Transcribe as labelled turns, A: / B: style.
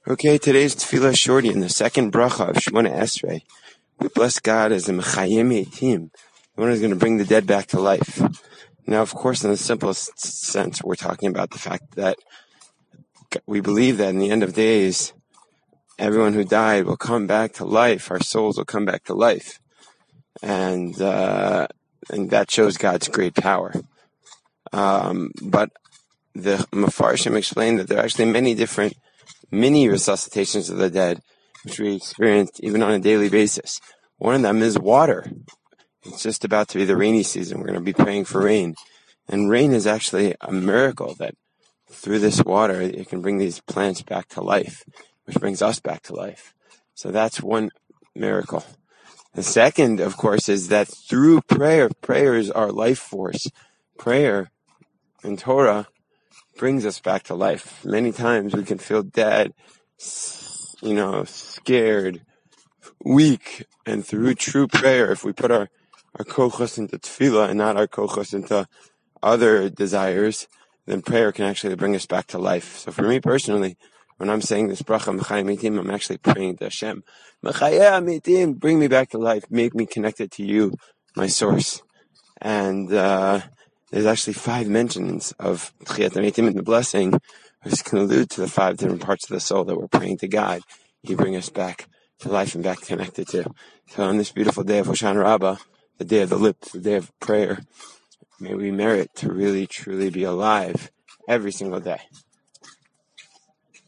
A: Okay, today's Tefillah Shorty in the second bracha of Shemona Esrei. We bless God as the Mechayim Eitim, the one who's going to bring the dead back to life. Now, of course, in the simplest sense, we're talking about the fact that we believe that in the end of days, everyone who died will come back to life. Our souls will come back to life. And that shows God's great power. But the Mefarshim explained that there are actually many different mini resuscitations of the dead, which we experience even on a daily basis. One of them is water. It's just about to be the rainy season. We're going to be praying for rain. And rain is actually a miracle that through this water, it can bring these plants back to life, which brings us back to life. So that's one miracle. The second, of course, is that through prayer is our life force. Prayer and Torah brings us back to life. Many times we can feel dead, scared, weak, and through true prayer, if we put our kochos into tefillah and not our kochos into other desires, then prayer can actually bring us back to life. So for me personally, when I'm saying this bracha, Mechayim Eitim, I'm actually praying to Hashem, Mechayim Eitim, bring me back to life, make me connected to you, my source. And there's actually 5 mentions of Tchiyat HaMeitim in the blessing, which can allude to the 5 different parts of the soul that we're praying to God. He bring us back to life and back connected to. So on this beautiful day of Hoshana Rabbah, the day of the lips, the day of prayer, may we merit to really, truly be alive every single day.